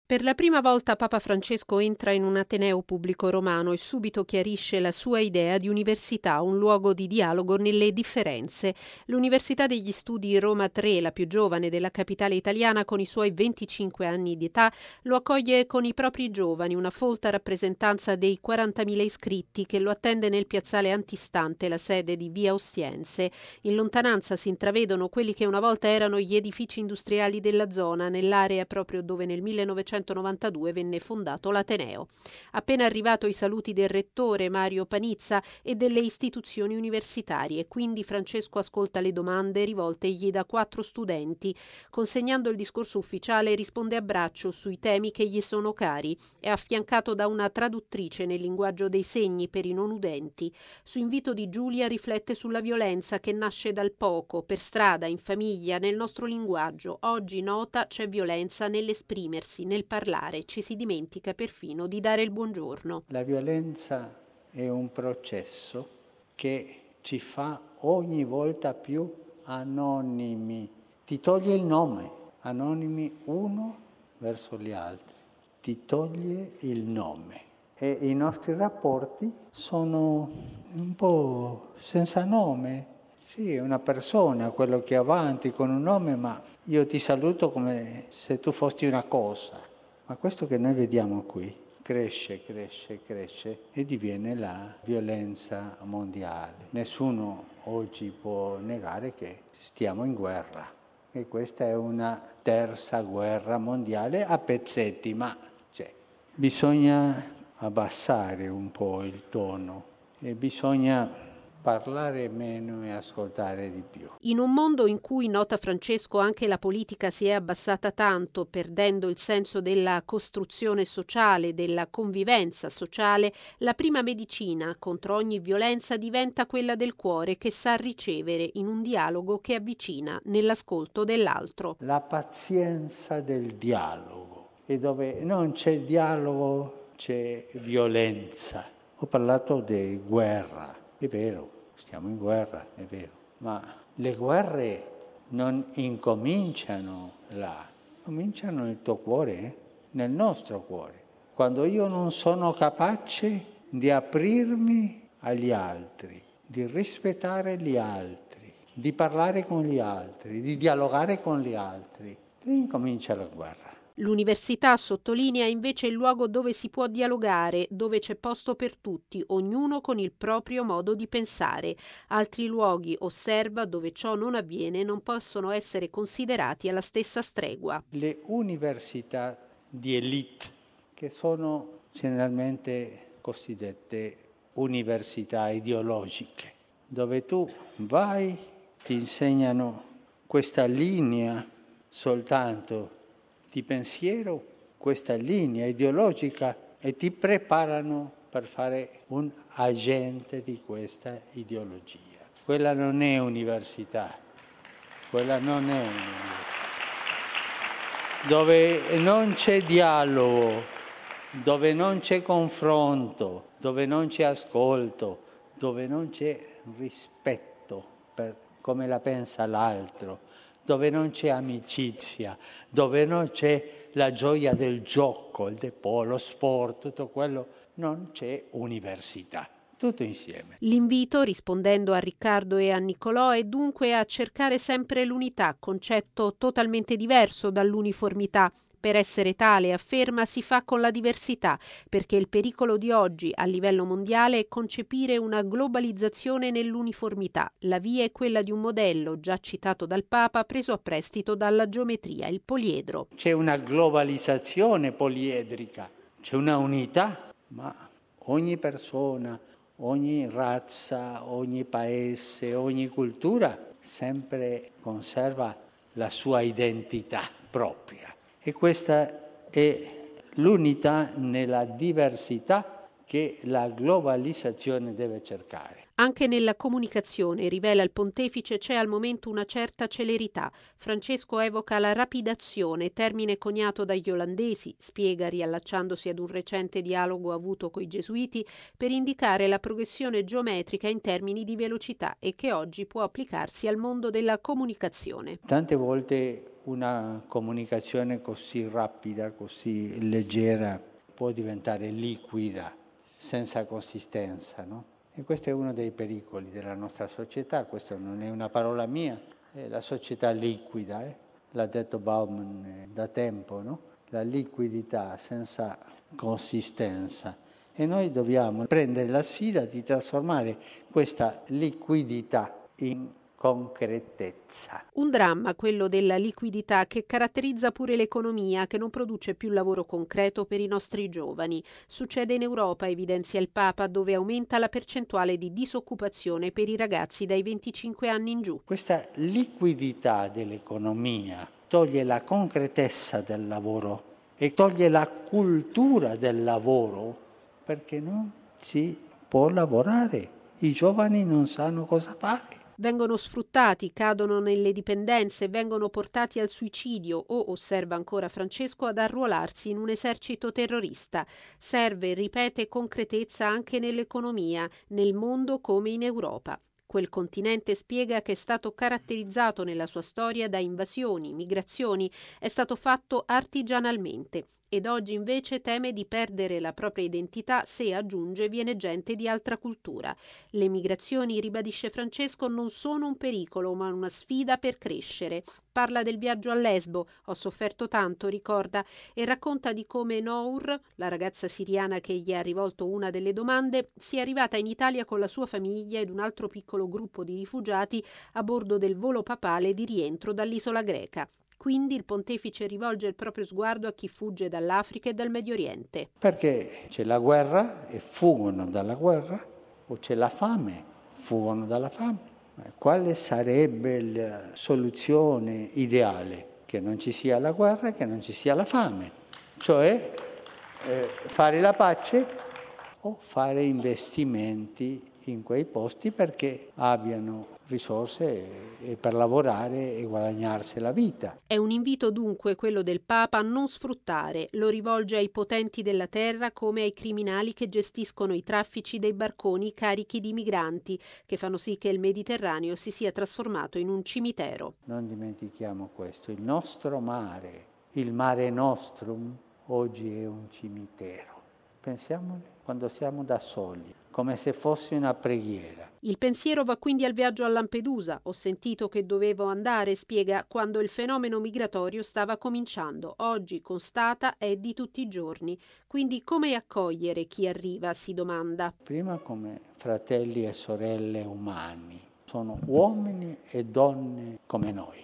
Per la prima volta Papa Francesco entra in un ateneo pubblico romano e subito chiarisce la sua idea di università, un luogo di dialogo nelle differenze. L'Università degli Studi Roma 3, la più giovane della capitale italiana, con i suoi 25 anni di età, lo accoglie con i propri giovani, una folta rappresentanza dei 40.000 iscritti che lo attende nel piazzale antistante la sede di Via Ostiense. In lontananza si intravedono quelli che una volta erano gli edifici industriali della zona, nell'area proprio dove nel 1992 venne fondato l'Ateneo. Appena arrivato i saluti del rettore Mario Panizza e delle istituzioni universitarie, quindi Francesco ascolta le domande rivoltegli da 4 studenti. Consegnando il discorso ufficiale risponde a braccio sui temi che gli sono cari. È affiancato da una traduttrice nel linguaggio dei segni per i non udenti. Su invito di Giulia riflette sulla violenza che nasce dal poco, per strada, in famiglia, nel nostro linguaggio. Oggi, nota, c'è violenza nell'esprimersi, nel parlare, ci si dimentica perfino di dare il buongiorno. La violenza è un processo che ci fa ogni volta più anonimi. Ti toglie il nome, anonimi uno verso gli altri. Ti toglie il nome. E i nostri rapporti sono un po' senza nome. Sì, è una persona, quello che è avanti con un nome, ma io ti saluto come se tu fossi una cosa. Ma questo che noi vediamo qui cresce e diviene la violenza mondiale. Nessuno oggi può negare che stiamo in guerra e questa è una terza guerra mondiale a pezzetti, ma bisogna abbassare un po' il tono e bisogna parlare meno e ascoltare di più. In un mondo in cui, nota Francesco, anche la politica si è abbassata tanto, perdendo il senso della costruzione sociale, della convivenza sociale, la prima medicina contro ogni violenza diventa quella del cuore che sa ricevere in un dialogo che avvicina nell'ascolto dell'altro. La pazienza del dialogo, e dove non c'è dialogo c'è violenza. Ho parlato di guerra. È vero, stiamo in guerra, è vero, ma le guerre non incominciano là, cominciano nel tuo cuore, nel nostro cuore. Quando io non sono capace di aprirmi agli altri, di rispettare gli altri, di parlare con gli altri, di dialogare con gli altri, lì incomincia la guerra. L'università, sottolinea, invece il luogo dove si può dialogare, dove c'è posto per tutti, ognuno con il proprio modo di pensare. Altri luoghi, osserva, dove ciò non avviene, non possono essere considerati alla stessa stregua. Le università di elite, che sono generalmente cosiddette università ideologiche, dove tu vai, ti insegnano questa linea soltanto di pensiero, questa linea ideologica, e ti preparano per fare un agente di questa ideologia. Quella non è università, quella non è università. Dove non c'è dialogo, dove non c'è confronto, dove non c'è ascolto, dove non c'è rispetto per come la pensa l'altro, dove non c'è amicizia, dove non c'è la gioia del gioco, il depo, lo sport, tutto quello, non c'è università. Tutto insieme. L'invito, rispondendo a Riccardo e a Niccolò, è dunque a cercare sempre l'unità, concetto totalmente diverso dall'uniformità. Per essere tale, afferma, si fa con la diversità, perché il pericolo di oggi a livello mondiale è concepire una globalizzazione nell'uniformità. La via è quella di un modello, già citato dal Papa, preso a prestito dalla geometria, il poliedro. C'è una globalizzazione poliedrica, c'è una unità, ma ogni persona, ogni razza, ogni paese, ogni cultura sempre conserva la sua identità propria. E questa è l'unità nella diversità che la globalizzazione deve cercare. Anche nella comunicazione, rivela il pontefice, c'è al momento una certa celerità. Francesco evoca la rapidazione, termine coniato dagli olandesi, spiega riallacciandosi ad un recente dialogo avuto coi gesuiti, per indicare la progressione geometrica in termini di velocità e che oggi può applicarsi al mondo della comunicazione. Tante volte una comunicazione così rapida, così leggera, può diventare liquida, senza consistenza, no? E questo è uno dei pericoli della nostra società, questa non è una parola mia, è la società liquida, l'ha detto Bauman da tempo, no? La liquidità senza consistenza. E noi dobbiamo prendere la sfida di trasformare questa liquidità in concretezza. Un dramma, quello della liquidità, che caratterizza pure l'economia, che non produce più lavoro concreto per i nostri giovani. Succede in Europa, evidenzia il Papa, dove aumenta la percentuale di disoccupazione per i ragazzi dai 25 anni in giù. Questa liquidità dell'economia toglie la concretezza del lavoro e toglie la cultura del lavoro, perché non si può lavorare. I giovani non sanno cosa fare. Vengono sfruttati, cadono nelle dipendenze, vengono portati al suicidio o, osserva ancora Francesco, ad arruolarsi in un esercito terrorista. Serve, ripete, concretezza anche nell'economia, nel mondo come in Europa. Quel continente, spiega, che è stato caratterizzato nella sua storia da invasioni, migrazioni, è stato fatto artigianalmente. Ed oggi invece teme di perdere la propria identità se, aggiunge, viene gente di altra cultura. Le migrazioni, ribadisce Francesco, non sono un pericolo, ma una sfida per crescere. Parla del viaggio a Lesbo, ho sofferto tanto, ricorda, e racconta di come Nour, la ragazza siriana che gli ha rivolto una delle domande, sia arrivata in Italia con la sua famiglia ed un altro piccolo gruppo di rifugiati a bordo del volo papale di rientro dall'isola greca. Quindi il pontefice rivolge il proprio sguardo a chi fugge dall'Africa e dal Medio Oriente. Perché c'è la guerra e fuggono dalla guerra, o c'è la fame, fuggono dalla fame. Quale sarebbe la soluzione ideale? Che non ci sia la guerra e che non ci sia la fame. Cioè fare la pace o fare investimenti in quei posti perché abbiano risorse per lavorare e guadagnarsi la vita. È un invito dunque quello del Papa a non sfruttare, lo rivolge ai potenti della terra come ai criminali che gestiscono i traffici dei barconi carichi di migranti, che fanno sì che il Mediterraneo si sia trasformato in un cimitero. Non dimentichiamo questo, il nostro mare, il Mare Nostrum, oggi è un cimitero. Pensiamole quando siamo da soli, come se fosse una preghiera. Il pensiero va quindi al viaggio a Lampedusa. Ho sentito che dovevo andare, spiega, quando il fenomeno migratorio stava cominciando. Oggi constata è di tutti i giorni. Quindi come accogliere chi arriva, si domanda. Prima come fratelli e sorelle umani. Sono uomini e donne come noi.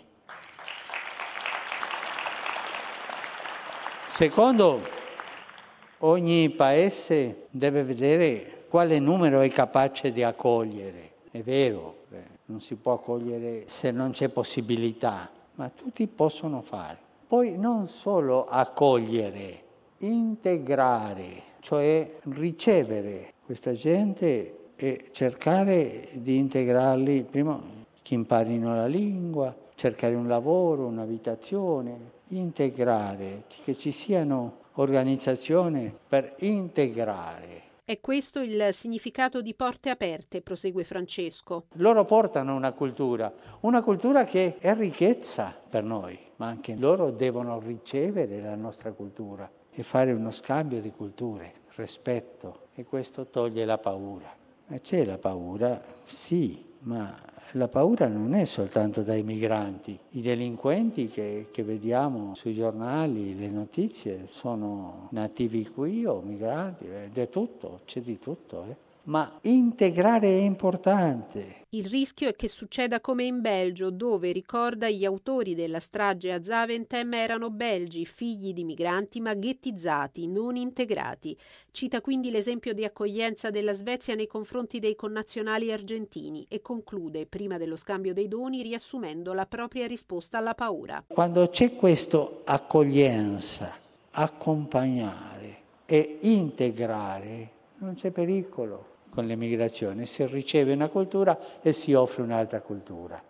Secondo, ogni paese deve vedere quale numero è capace di accogliere. È vero, non si può accogliere se non c'è possibilità, ma tutti possono fare. Poi non solo accogliere, integrare, cioè ricevere questa gente e cercare di integrarli, prima che imparino la lingua, cercare un lavoro, un'abitazione, integrare, che ci siano organizzazioni per integrare. È questo il significato di Porte Aperte, prosegue Francesco. Loro portano una cultura che è ricchezza per noi, ma anche loro devono ricevere la nostra cultura e fare uno scambio di culture, rispetto, e questo toglie la paura. Ma c'è la paura, sì, ma la paura non è soltanto dai migranti. I delinquenti che vediamo sui giornali, le notizie, sono nativi qui o migranti, è tutto, c'è di tutto. Ma integrare è importante. Il rischio è che succeda come in Belgio, dove, ricorda, gli autori della strage a Zaventem erano belgi, figli di migranti ma ghettizzati, non integrati. Cita quindi l'esempio di accoglienza della Svezia nei confronti dei connazionali argentini e conclude, prima dello scambio dei doni, riassumendo la propria risposta alla paura. Quando c'è questo accoglienza, accompagnare e integrare, non c'è pericolo. Con l'emigrazione si riceve una cultura e si offre un'altra cultura.